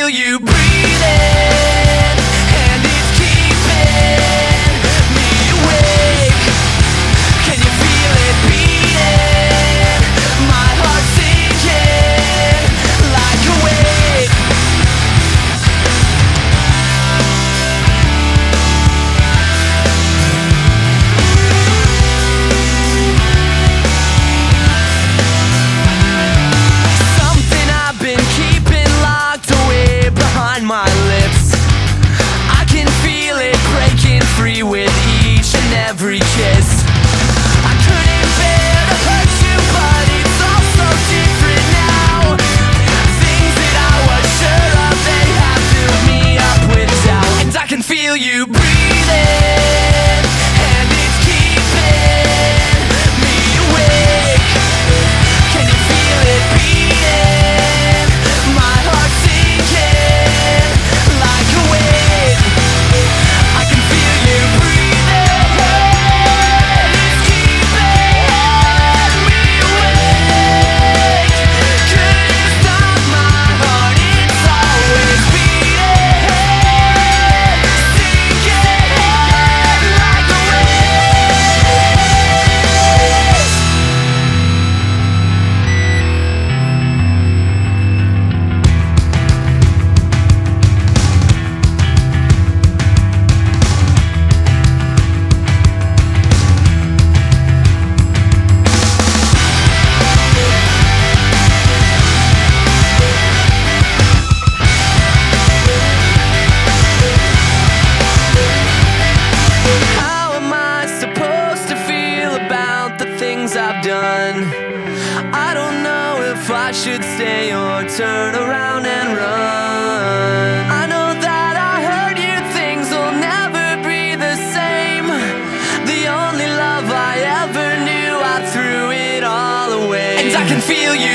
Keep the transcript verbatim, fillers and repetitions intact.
feel you breathing, and it's keeping me awake. Can you feel it beating? My heart's sinking like a wave. Something I've been keeping locked away behind my lips, I can feel it breaking free with each and every kiss. I couldn't bear to hurt you, but it's all so different now. Things that I was sure of, they have filled me up with doubt. And I can feel you breathing, and it's keeping me awake. Can you feel it beating? My heart's sinking like a wave. I can feel you breathing, it's keeping me awake. Could you stop my heart? It's always beating, sinking like a wave. How am I supposed to feel about the things I've done? I don't know if I should stay or turn around and run. I know that I hurt you, things will never be the same. The only love I ever knew, I threw it all away. And I can feel you